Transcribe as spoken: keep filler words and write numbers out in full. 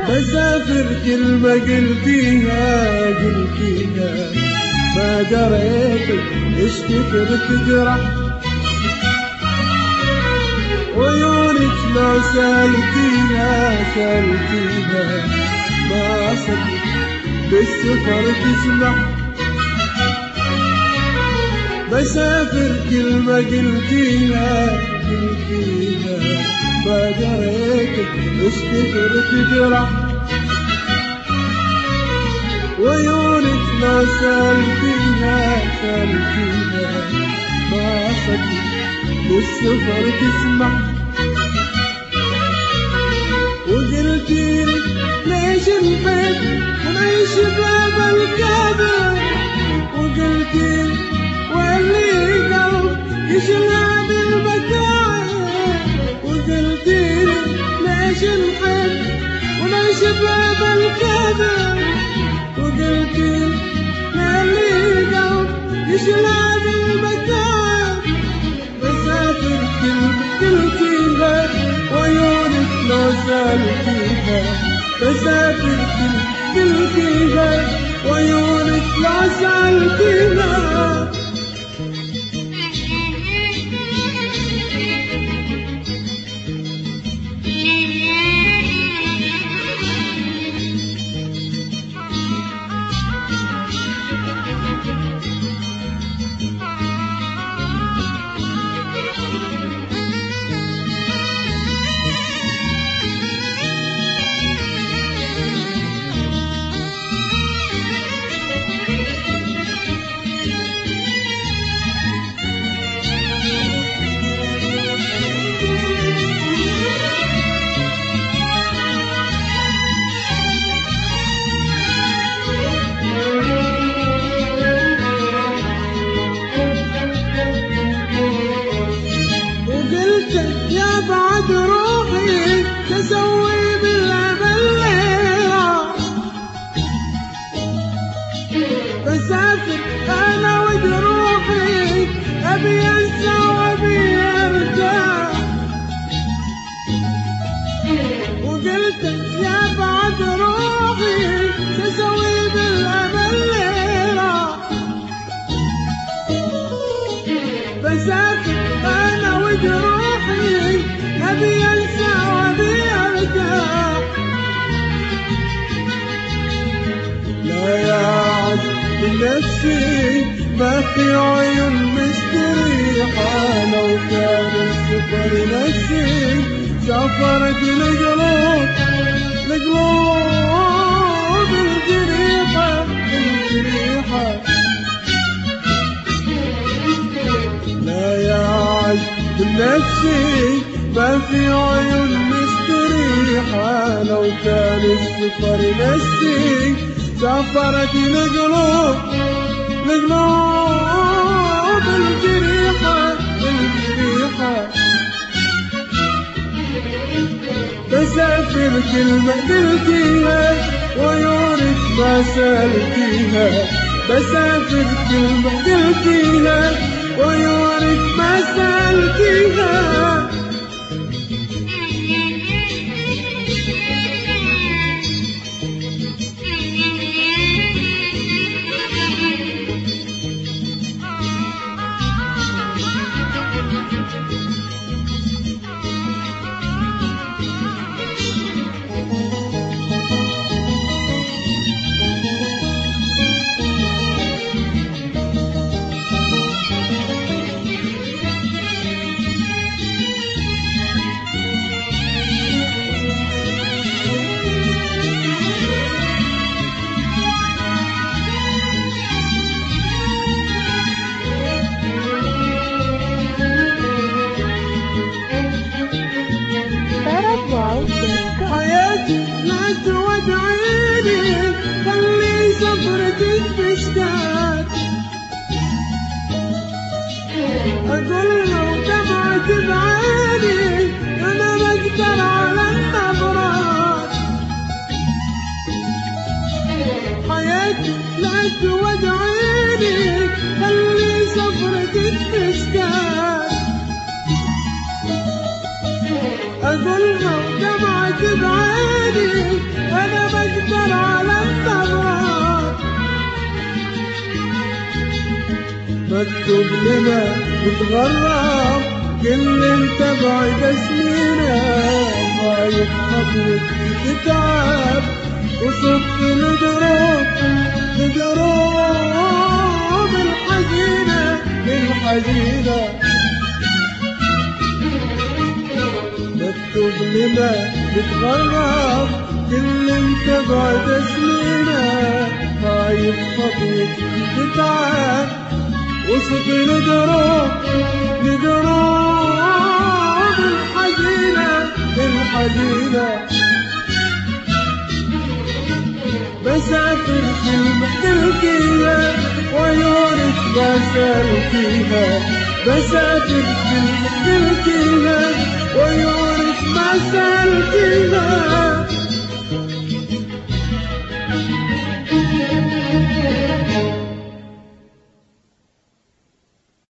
بسافر كلمة قلتيها قلتيها ما دريت ايش كثر تجرح، وعيونك لو سالتيها سالتيها ما صدق بالسفر تسمح. بسافر كلمة قلتيها قلتيها ما دريت ايش كثر تجرح، وعيونك لو سالتيها سالتيها ما صدق بالسفر تسمح. وقلتيلي ليش نحب ونعيش باب الكذب، وقلتيلي واللي قلب يشلها بالمكان، وقلتيلي ليش نحب ونعيش باب الكذب، وقلتيلي واللي قلب يشلها بالمكان. بسافر كلمة قلتيها وعيونك لو سالتيها، بسافر كلمة قلتيها وعيونك لو سالتيها. يا بعد روحي تسوي بالأمل ليلة، بسافر أنا وجروحي أبي أنسى وأبي أرجع. وقلت يا بعد روحي تسوي بالأمل ليلة، بسافر أنا وجروحي أبي أنسى وأبي أرجع. لا يا عز بنفسي ما في عيون مستريحة، لو كان السفر نفسي سافرت لقلوب لقلوب الجريحة الجريحة. لا يا عز بنفسي ما في عيون مستريحة، لو كان السفر نفسي سافرت لقلوب لقلوب الجريحة الجريحة. بسافر كلمة قلتيها وعيونك ما سالتيها، بسافر كلمة قلتيها وعيونك ما سالتيها. حياتي لا تودعيني، خلي صبرتك تشتاق. أقول لو دمعت بعيني أنا بقدر على النظرات. حياتي لا تودعيني، خلي صبرتك تشتاق. أقول لو دمعت بعيني مكتوب لنا نتغرب كل انت بعد سنينا غايب خطوة تتعب وصدق لدروب لدروب الحزينة الحزينة مكتوب لنا نتغرب كل انت بعد سنينا غايب خطوة تتعب وصدق لدروب لدروب الحزينة الحزينة بسافر في المحتلكية ويورث بسال فيها بسافر في المحتلكية ويورث بسال فيها